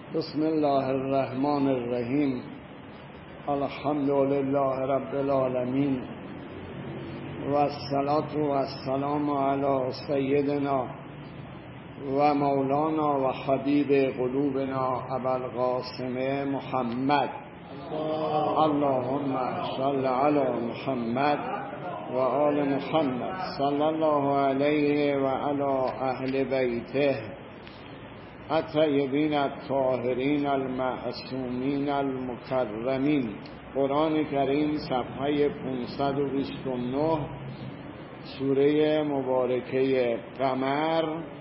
بسم الله الرحمن الرحیم. الحمد لله رب العالمین و الصلاة و السلام علی سیدنا و مولانا و حبیب قلوبنا ابوالقاسم محمد. اللهم صل علی محمد و آل محمد صلی الله علیه و علی اهل بیته الطیبین الطاهرین المعصومین المکرمین. قرآن کریم صفحه 529 سوره مبارکه قمر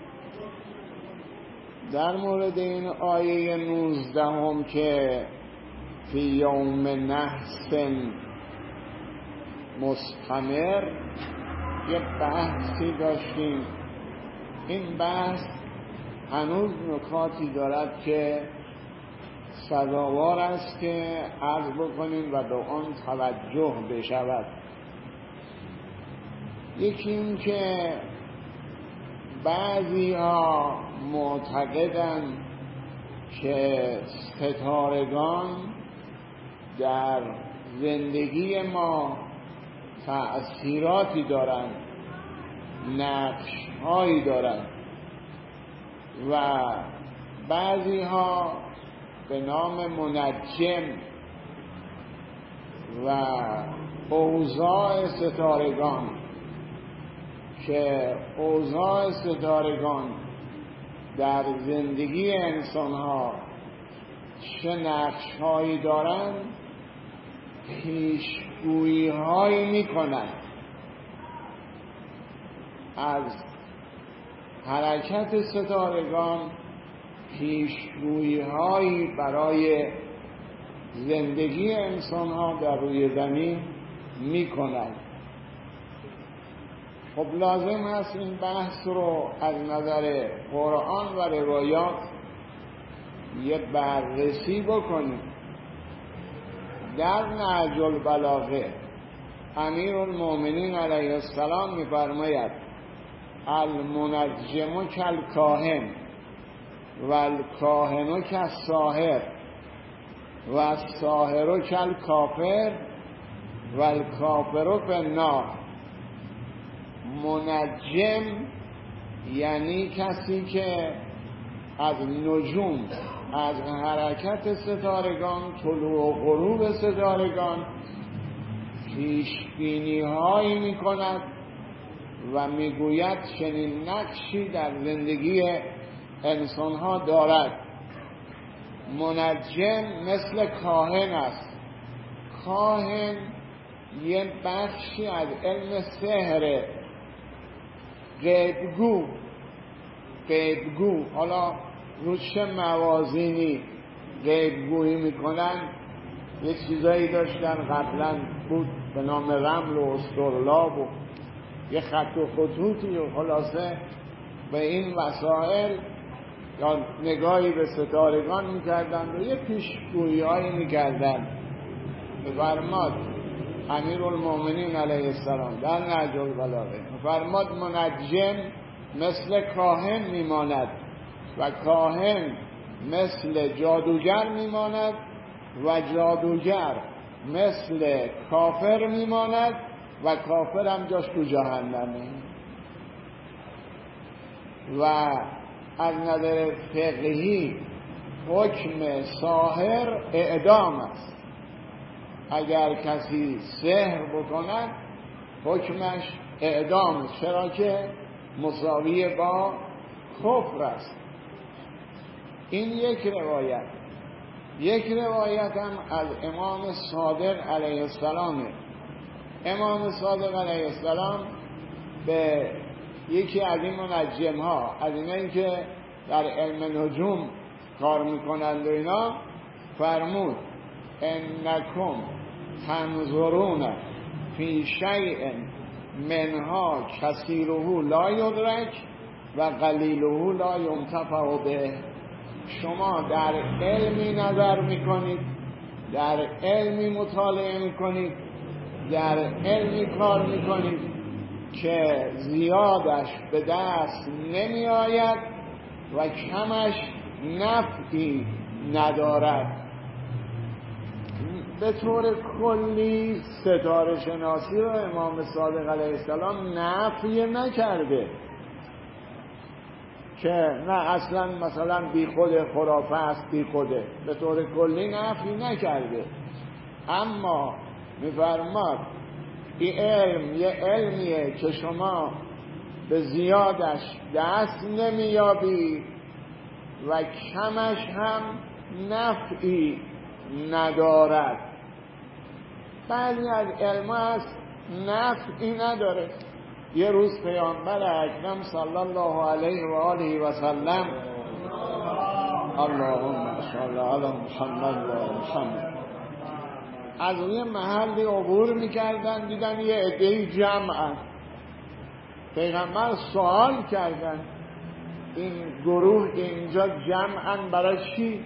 در مورد این آیه 19 که فی یوم نحس مستمر یک بحثی داشتیم. این بحث هنوز نکاتی دارد که سزاوار است که عرض بکنیم و به آن توجه بشود. یکی این که بعضی ها معتقدند که ستارگان در زندگی ما تأثیراتی دارند، نقش‌هایی دارند و بعضی ها به نام منجم و اوضاع ستارگان که اوضاع ستارگان در زندگی انسان ها چه نقش هایی دارند پیشگویی هایی می کنند از حرکت ستارگان، پیشگویی هایی برای زندگی انسان ها در روی زمین می کنند. خب لازم است این بحث رو از نظر قرآن و روایات یک بررسی بکنیم. در نهج البلاغه امیرالمومنین علیه السلام می‌فرماید المنجم کالکاهن و الکاهن کالساحر و الساحر کالکافر و الکافر فی النار. منجم یعنی کسی که از نجوم، از حرکت ستارگان، طلوع و غروب ستارگان پیشبینی هایی می کند و میگوید چنین نقشی در زندگی انسان ها دارد. منجم مثل کاهن است. کاهن یه بخشی از علم سحر، غیبگو. حالا رو چه موازینی غیبگویی میکنن؟ یه چیزایی داشتن قبلا بود به نام رمل و استرلاب و یه خط و خطوطی و خلاصه به این وسائل یا نگاهی به ستارگان میکردند و یه پیشگویی هایی میکردند. فرماد امیرالمومنین علیه السلام در نهج البلاغه فرماد منجم مثل کاهن میماند و کاهن مثل جادوگر میماند و جادوگر مثل کافر میماند و کافر هم جاش تو جهنمه. و از نظر فقهی حکم ساحر اعدام است. اگر کسی سحر بکند حکمش اعدام است، چرا که مساوی با کفر است. این یک روایت هم از امام صادق علیه السلام. امام صادق علیه السلام به یکی از این منجم ها، از اینایی که در علم نجوم کار میکنند و اینا، فرمود انکم تنظرون فی شیء منها کثیره لا یدرک و قلیله لا ینتفع به. شما در علمی نظر میکنید، در علمی مطالعه میکنید، در علمی کار میکنید که زیادش به دست نمی آید و کمش نفعی ندارد. به طور کلی ستاره شناسی رو امام صادق علیه السلام نفی نکرده که نه اصلا مثلا بی خود خرافه است، بی خوده، به طور کلی نفی نکرده، اما میفرماد این علم یه علمیه که شما به زیادش دست نمیابید و کمش هم نفعی ندارد. بعضی از علم هست نفعی نداره. یه روز پیامبر اکرم صلی الله علیه و آله و سلم، اللهم صل علی محمد و آل محمد، از یه محلی عبور میکردن، دیدن یه عده‌ای جمعن. پیغمبر سوال کردن این گروه اینجا جمعن برای چی؟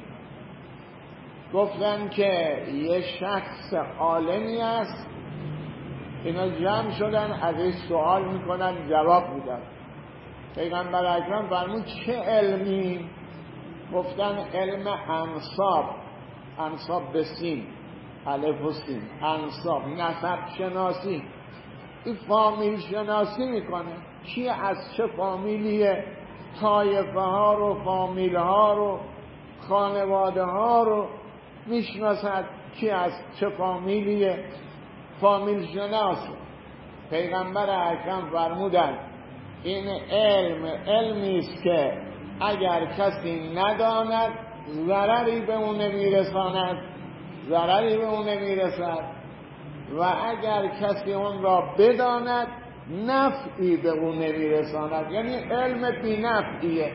گفتن که یه شخص عالمی است، اینا جمع شدن ازش سوال میکنن، جواب میدن. پیغمبر اکرم فرمود چه علمی؟ گفتن علم انساب، انساب به سین، الف و سین، انساب، نسب شناسی. این فامیل شناسی میکنه، کی از چه فامیلیه، طایفه ها رو، فامیل ها رو، خانواده ها رو میشناسد، کی از چه فامیلیه، فامیل شناسی. پیغمبر اکرم فرمودن این علمی است که اگر کسی نداند ضرری به اون نمیرساند، ضرری به اون نمیرسد، و اگر کسی اون را بداند نفعی به اون نمیرساند. یعنی علم بی نفعیه.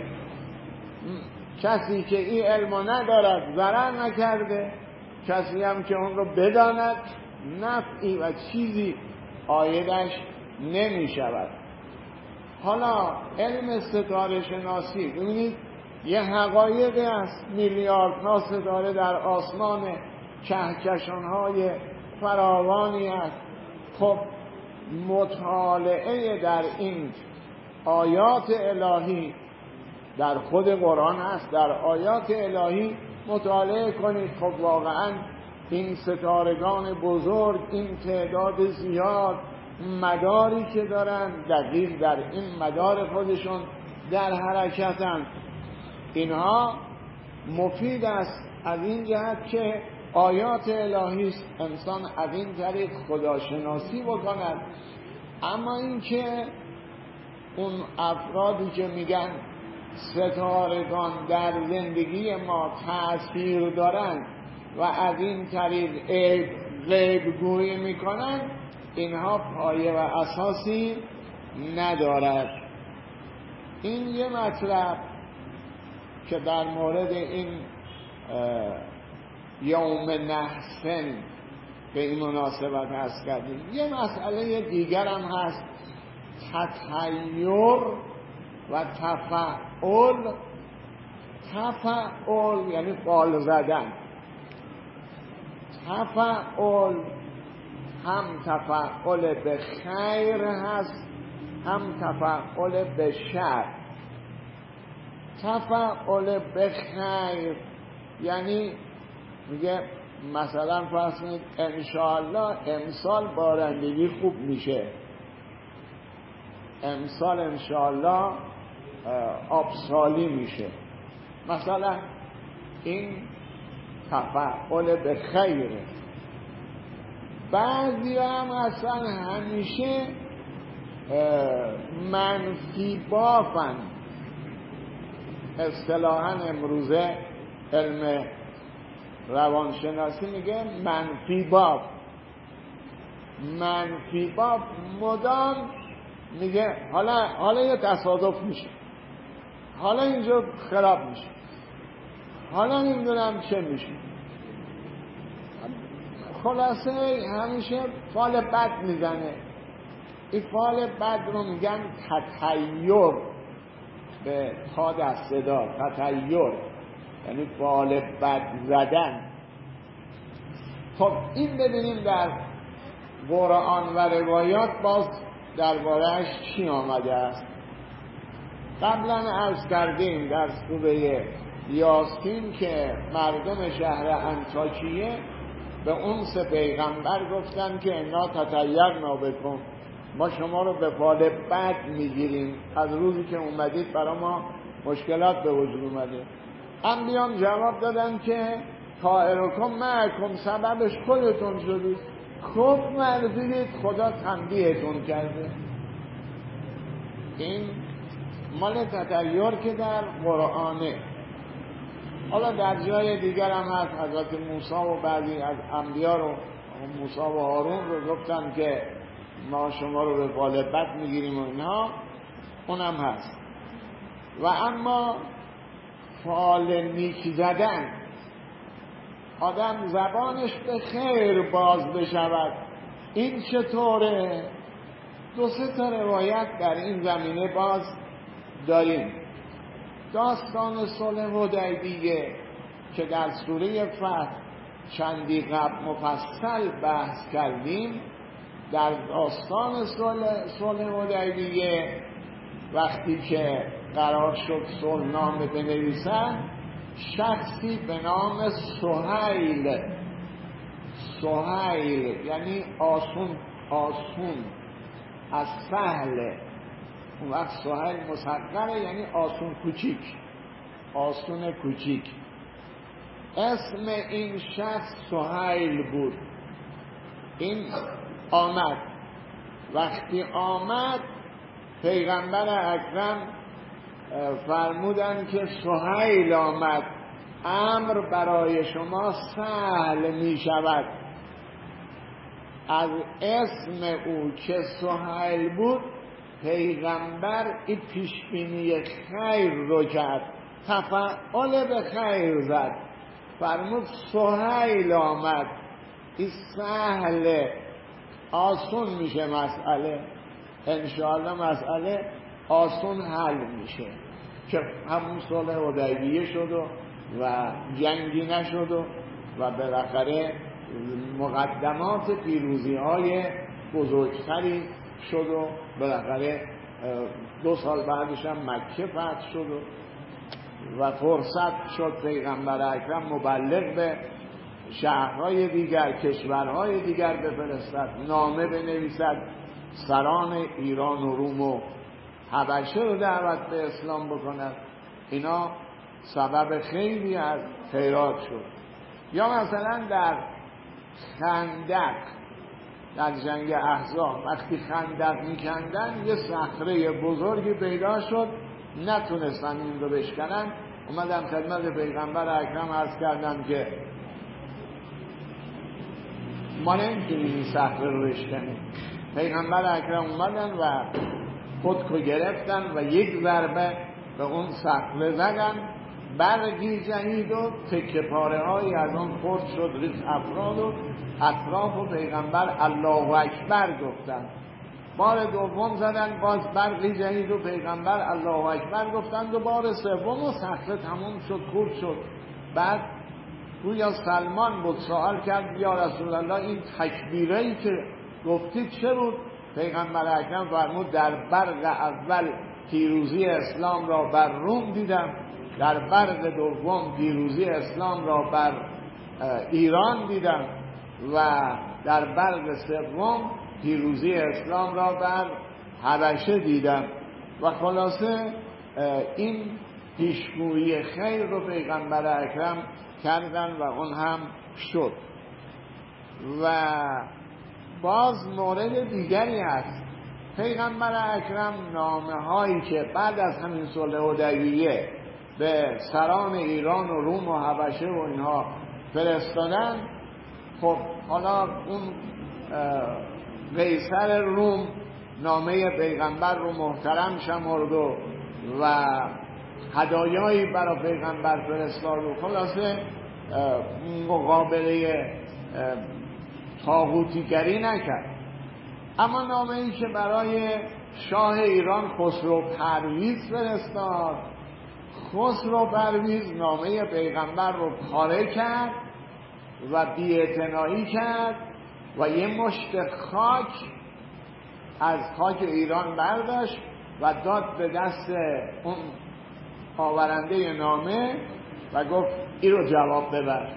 کسی که این علم ندارد ضرر نکرده، کسی هم که اون رو بداند نفعی و چیزی عایدش نمی شود. حالا علم ستاره شناسی، ببینید یه حقایقی است، میلیاردها ستاره در آسمان، کهکشان‌های فراوانی است. خب مطالعه در این آیات الهی در خود قرآن هست، در آیات الهی مطالعه کنید. خب واقعا این ستارگان بزرگ، این تعداد زیاد، مداری که دارن دقیق در این مدار خودشون در حرکتن، اینها مفید است از این جهت که آیات الهی است، انسان از این طریق خداشناسی بکند. اما اینکه اون افرادی که میگن ستارگان در زندگی ما تأثیر دارن و از این طریق غیب گویی میکنن، اینها پایه و اساسی ندارد. این یه مطلب که در مورد این یوم نحسن به این مناسبت هست کردیم. یه مسئله دیگر هم هست، تطیر و تفعول. تفعول یعنی فال زدن. تفعول هم تفعول به خیر هست، هم تفعول به شر. تفعول به خیر یعنی میگه مثلا فرض کنید انشاءالله امسال بارندگی خوب میشه، امسال انشاءالله آبسالی میشه، مثلا این تفعول به خیره. بعضی هم اصلا همیشه منفی بافن. اصطلاحاً امروزه علم روانشناسی میگه منفی باف. منفی باف مدام میگه حالا یه تصادف میشه، حالا اینجا خراب میشه، حالا نمیدونم چه میشه. خلاصه همیشه فال بد میزنه. این فال بد رو میگن تطیر، به تا دست صدا، تطیر یعنی فال بد زدن. خب این ببینیم در قرآن و روایات باز درباره‌اش چی آمده است. قبلا عرض کردیم در سوره یاسین که مردم شهر انطاکیه به اون 3 پیغمبر گفتن که انا تطیرنا بکم، ما شما رو به فال بد میگیریم، از روزی که اومدید برای ما مشکلات به وجود اومده. انبیان جواب دادن که طائرکم معکم، سببش خودتون شدید، خوب ورزیدید، خدا تنبیهتون کرده. این مال تطیر که در قرآنه. حالا در جای دیگر هم هست، حضرت موسی و بعضی از انبیا رو، موسی و هارون رو گفتن که ما شما رو به فال بد میگیریم و اینها، اونم هست. و اما فال نیکی زدن، آدم زبانش به خیر باز بشود، این چطوره؟ 2-3 تا روایت در این زمینه باز داریم. داستان صلح حدیبیه که در سوره فتح چندی قبل مفصل بحث کردیم، در داستان صلح حدیبیه وقتی که قرار شد صلحنامه بنویسن، شخصی به نام سهیل یعنی آسون از سهله، اون وقت سهیل مصغره یعنی آسون کوچیک. اسم این شخص سهیل بود. این آمد، وقتی آمد پیغمبر اکرم فرمودن که سهیل آمد، امر برای شما سهل می شود. از اسم او که سهیل بود پیغمبر این پیشبینی خیر رو کرد، تفعال به خیر زد، فرمود سهیل آمد، این سهل، آسون میشه مسئله، انشاءالله مسئله آسون حل میشه. که همون صلح حدیبیه شد و جنگی نشد و بالاخره مقدمات پیروزی های بزرگتری شد و بالاخره 2 سال بعدش هم مکه فتح شد و فرصت شد پیغمبر اکرم مبلغ به شهرهای دیگر، کشورهای دیگر بفرستد، نامه بنویسد، سران ایران و روم و حبشه رو دعوت به اسلام بکند. اینا سبب خیلی از خیرات شد. یا مثلا در خندق، در جنگ احزاب وقتی خندق میکندن یه صخره بزرگی پیدا شد، نتونستن این رو بشکنن، اومدن خدمت پیغمبر اکرم عرض کردن که ما نمیتونیم این صخره رو بشکنیم. پیغمبر اکرم اومدن و خودکو گرفتن و یک ضربه به اون صخره زدن، برگی جهید و تکه پاره هایی از اون خورد شد، ریخت افراد و اطراف و پیغمبر الله اکبر گفتن. بار دوم زدن، باز برگی جهید و پیغمبر الله اکبر گفتند و بار سوم و صخره تموم شد، خورد شد. بعد گویا سلمان بود، سوال کرد یا رسول الله این تکبیرهایی که گفتید چه بود؟ پیغمبر اکرم فرمود در برق اول پیروزی اسلام را بر روم دیدم، در برق دوم پیروزی اسلام را بر ایران دیدم و در برق سوم پیروزی اسلام را بر حبشه دیدم. و خلاصه این پیشگویی خیر رو پیغمبر اکرم کردن و اون هم شد. و باز مورد دیگری هست، پیغمبر اکرم نامه هایی که بعد از همین صلح حدیبیه به سران ایران و روم و حبشه و اینها فرستادن، خب حالا اون قیصر روم نامه پیغمبر رو محترم شمرد و هدایایی برای پیغمبر فرستاد و خلاصه مقابله طاغوتیگری نکرد. اما نامه ای که برای شاه ایران خسرو پرویز فرستاد، خسرو پرویز نامه پیغمبر رو پاره کرد و بی‌اعتنایی کرد و یه مشت خاک از خاک ایران برداشت و داد به دست اون آورنده نامه و گفت این رو جواب ببر.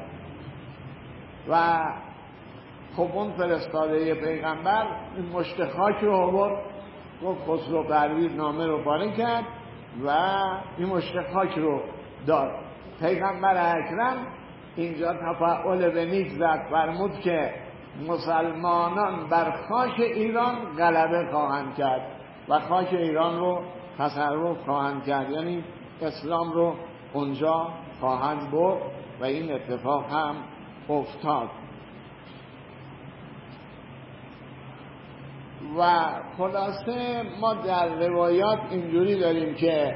و خب اون فرستاده پیغمبر این مشت خاک رو آورد، گفت خسرو پرویز نامه رو پاره کرد و این مشت خاک رو داد. پیغمبر اکرم اینجا تفاعل به نیک زد، فرمود که مسلمانان بر خاک ایران غلبه خواهند کرد و خاک ایران رو تصرف خواهند کرد، یعنی اسلام رو اونجا خواهند برد و این اتفاق هم افتاد. و خلاصه ما در روایات اینجوری داریم که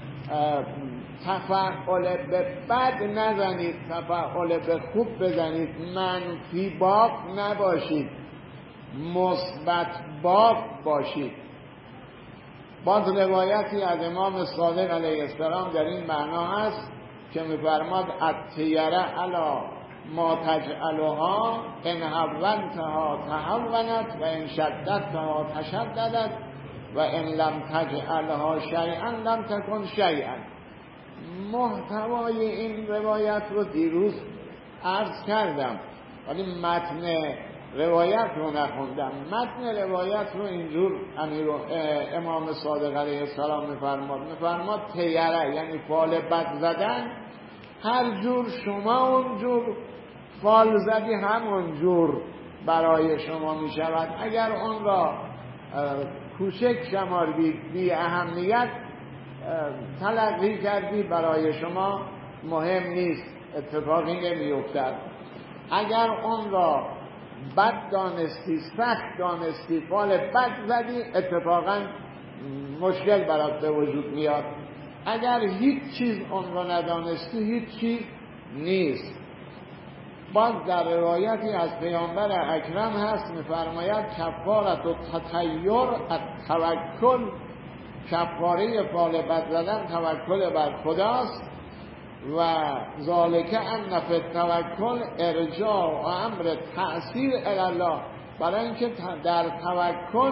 تفاعل به بد نزنید، تفاعل به خوب بزنید، منفی باف نباشید، مثبت باف باشید. باز روایتی از امام صادق علیه السلام در این معنا هست که می‌فرماد الطیره علی ما تجعلها ان هونتها تهونت و ان شددتها تشددت و ان لم تجعلها شیئا لم تکن شیئا. محتوای این روایت رو دیروز عرض کردم ولی متن روایت رو نخوندم. متن روایت رو اینجور امام صادق علیه السلام میفرماد تیره یعنی فال بد زدن، هر جور شما اونجور فال زدی همون جور برای شما می شود. اگر اون را کوچک شماردید، بی اهمیت تلقی کردی، برای شما مهم نیست، اتفاقی نمی افتد. اگر اون را بد دانستی، سخت دانستی، فال بد زدی، اتفاقا مشکل برات به وجود میاد. اگر هیچ چیز اون را ندانستی، هیچ چیز نیست. باز در روایتی از پیامبر اکرم هست می‌فرماید کفارت و تطیر التوکل، کفاره فال بد زدن توکل بر خداست و ذالک ان فی التوکل ارجاع و امر تأثیر الی الله، برای اینکه در توکل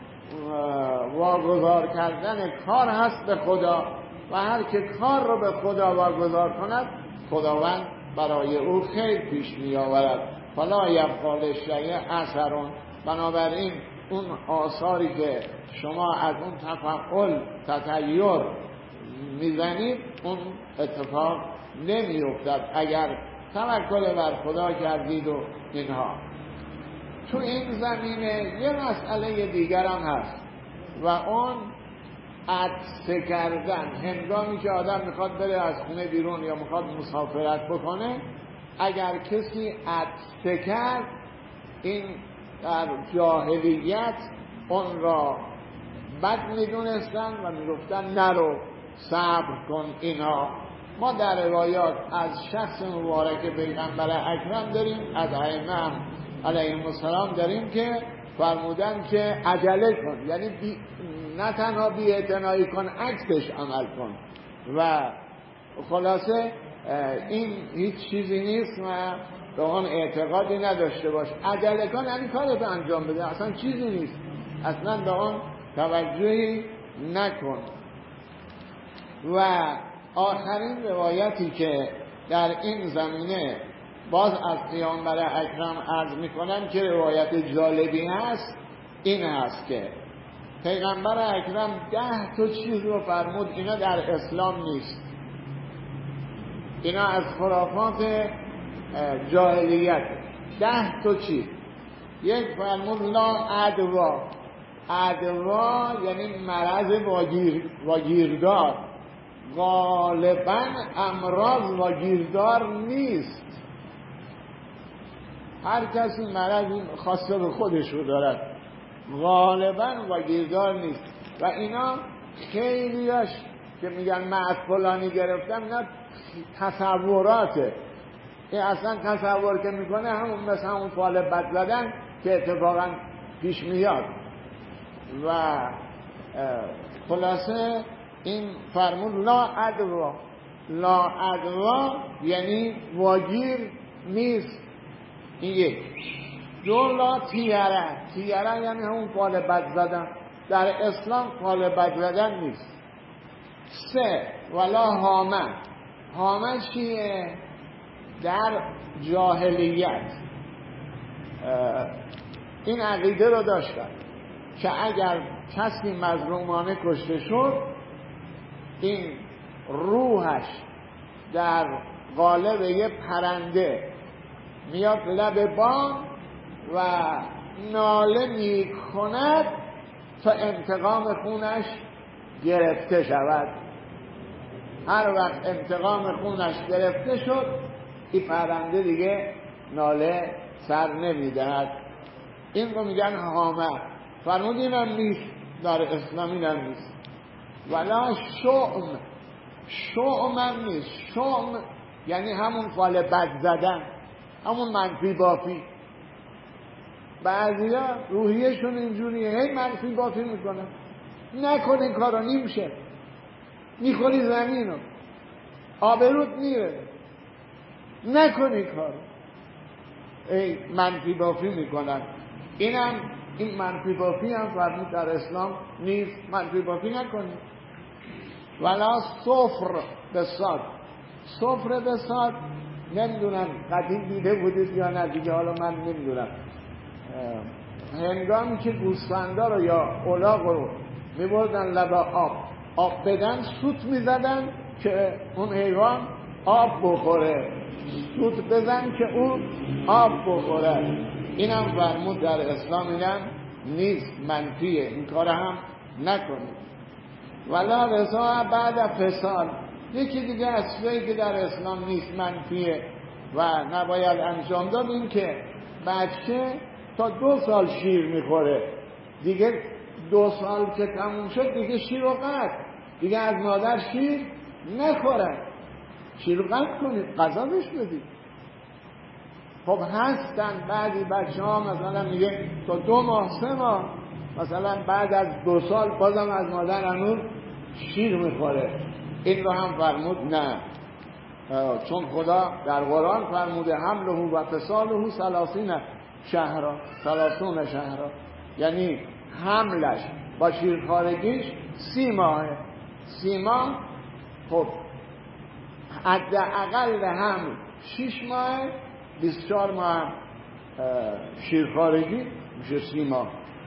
واگذار کردن کار هست به خدا و هر که کار رو به خدا واگذار کند خداوند برای او خیر پیش می آورد. فلا یبقی للشیء اثر. بنابراین اون آثاری که شما از اون تفاعل تطیر میزنید اون اتفاق نمی افتد اگر توکل بر خدا کردید و اینها. تو این زمینه یه مسئله دیگر هم هست و اون عطسه کردن. هنگامی که آدم میخواد بره از خونه بیرون یا میخواد مسافرت بکنه، اگر کسی عطسه کرد، این در جاهلیت اون را بد میدونستن و میگفتن نرو، صبر کن. اینا ما در روایات از شخص مبارک پیغمبر اکرم داریم، از ائمه علیهم السلام داریم که فرمودن که عجله کن، یعنی نه تنها بی اعتنایی کن، عکسش عمل کن. و خلاصه این هیچ چیزی نیست و به آن اعتقادی نداشته باش. عجله کن یعنی کارتو انجام بده، اصلا چیزی نیست، اصلا به آن توجهی نکن. و آخرین روایتی که در این زمینه باز از پیامبر اکرم عرض میکنم که روایت جالبی هست، این هست که پیغمبر اکرم 10 تا چیز رو فرمود اینا در اسلام نیست، اینا از خرافات جاهلیت. 10 تا چیز. یک فرمود لا ادوا. ادوا یعنی مرض واگیردار. غالبا امراض واگیردار نیست، هر کسی مرضی خاصه به خودش رو دارد، غالبا واگیردار نیست. و اینا خیلیاش که میگن من از فلانی گرفتم، نه تصوراته. این اصلا تصور که میکنه همون مثل همون فال بد زدن که اتفاقا پیش میاد. و خلاصه این فرمود لا ادوا. لا ادوا یعنی واگیر نیست. این یک. دو لا تیره. تیره یعنی همون فال بد زدن، در اسلام فال بد زدن نیست. سه ولا هامه. حامه چیه؟ در جاهلیت این عقیده رو داشتن که اگر کسی مظلومانه کشته شد این روحش در قالب یه پرنده میاد لب بام و ناله میکند تا انتقام خونش گرفته شود. هر وقت انتقام خونش گرفته شد این پرنده دیگه ناله سر نمیدهد. این رو میگن حامه. فرمود اینم نیست در اسلام، اینم نیست. ولا شؤم، شؤم هم نیست. شؤم یعنی همون فال بد زدن، همون منفی بافی. بعضیا روحیهشون اینجوریه، هی منفی بافی میکنن. نکن این کارو، نمیشه، میخوری زمینو، آبروت میره، نکن این کارو. ای منفی بافی میکنن. این منفی بافی هم فرمود در اسلام نیست. منفی بافی نکنید. ولا صفر بساد. صفر بساد نمیدونم قدیم دیده بودید یا نه دیگه، حالا من نمیدونم. هنگامی که گوسفندا رو یا الاغ رو میبردن لب آب بدن، سوت میزدن که اون حیوان آب بخوره. سوت بزن که اون آب بخوره. اینم فرمود در اسلام اینم نیست، منفیه، این کار هم نکنید. ولا رضا بعد فساد. یکی دیگه از چیزایی که در اسلام نیست، منفیه و نباید انجام داد، این که بچه تا 2 سال شیر میخوره، دیگه 2 سال که تموم شد دیگه شیر رو قطع، دیگه از مادر شیر نخوره. شیر رو قطع کنید، غذا بهش بدید. خب هستن بعضی بچه ها مثلا میگه تا 2 ماه 3 ماه مثلا بعد از 2 سال بازم از مادر هنوز شیر میخوره. این رو هم فرمود نه، چون خدا در قرآن فرموده حمله و فصاله 30 شهرا 30 شهرا، یعنی حملش با شیرخوارگیش 30 ماهه. 30 ماه خب حداقل حمل 6 ماه، 24 ماه شیرخوارگی میشه 30 ماه.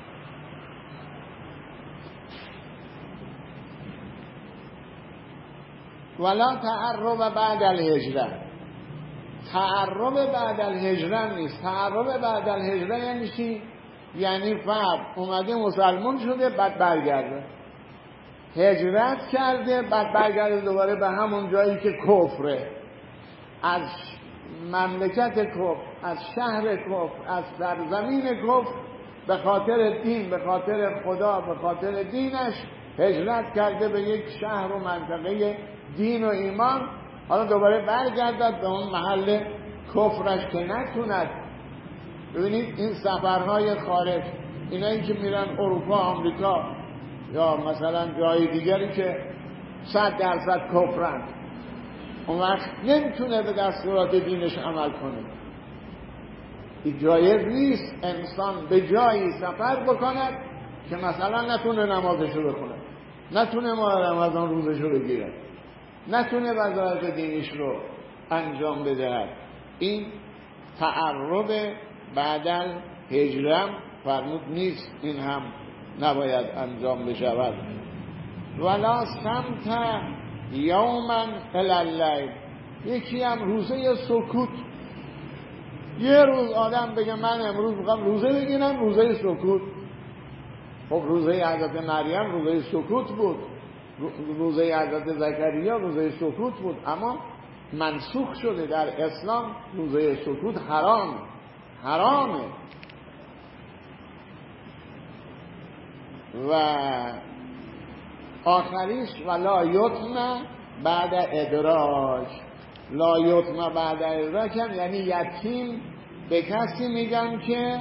ولا تعرب بعد الهجره. تعرب بعد الهجره نیست. تعرب بعد الهجره یعنی چی؟ یعنی فرد اومده مسلمان شده بعد برگرده، هجرت کرده بعد برگرده دوباره به همون جایی که کفره، از مملکت کفر، از شهر کفر، از سرزمین کفر، به خاطر دین، به خاطر خدا، به خاطر دینش هجرت کرده به یک شهر و منطقه دین و ایمان. حالا دوباره برگردد به اون محل کفرش که نتوند. ببینید این سفرهای خارج، اینایی که میرن اروپا، آمریکا یا مثلا جای دیگری که 100% کفرن، اون وقت نمیتونه به دستورات دینش عمل کنه. این جایز نیست انسان به جایی سفر بکند که مثلا نتونه نمازشو بخونه، نتونه ماه رمضان روزشو بگیره، نتونه وظایف دینش رو انجام بدهد. این تعرب بعد هجرم فرمود نیست، این هم نباید انجام بشود. ولا سمت یوما الی اللیل. یکی هم روزه سکوت. یه روز آدم بگه من امروز میخوام روزه بگیرم، روزه سکوت. خب روزه حضرت مریم روزه سکوت بود، روزه حضرت زکریا روزه سکوت بود، اما منسوخ شده در اسلام. روزه سکوت حرامه. و آخریش ولا یتم بعد ادراج. لا یتم بعد ادراج هم یعنی یتیم به کسی میگن که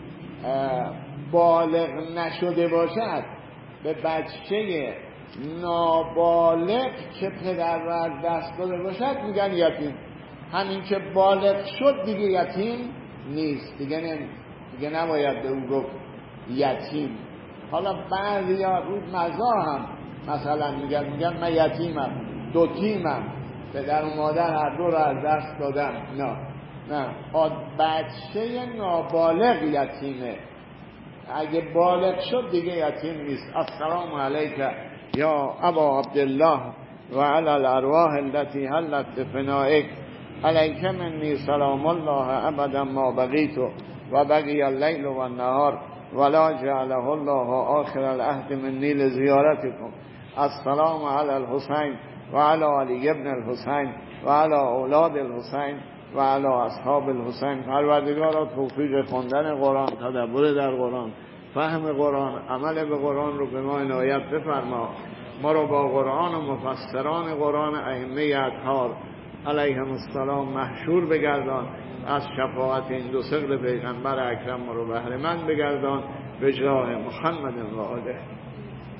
بالغ نشده باشد، به بچه نابالغ که پدر را از دست داده باشد میگن یتیم. همین که بالغ شد دیگه یتیم نیست، دیگه نباید به اون گفت یتیم. حالا بعضی ها روز مزاح هم مثلا میگن من یتیمم، 2 تیمم، پدر و مادر هر دو رو از دست دادن. نه بچه نابالغ یتیمه، اگه بالغ شد دیگه یتیم نیست. السلام علیک یا ابا عبدالله و علی الارواح التي حلت بفنائک علیک منی سلام الله ابدا ما بقیت و بقی اللیل و النهار ولا جعله الله آخر العهد منی لزیارتکم. السلام علی الحسین و علی علی ابن الحسین و علی اولاد الحسین و علی اصحاب الحسین. پروردگارا توفیق خوندن قرآن، تدبر در قرآن، فهم قرآن، عمل به قرآن رو به ما عنایت بفرما. ما رو با قرآن و مفسران قرآن ائمه اطهار علیهم السلام محشور بگردان. از شفاعت این دو ثقل پیغمبر اکرم ما رو بهره مند بگردان به جاه محمد و آله.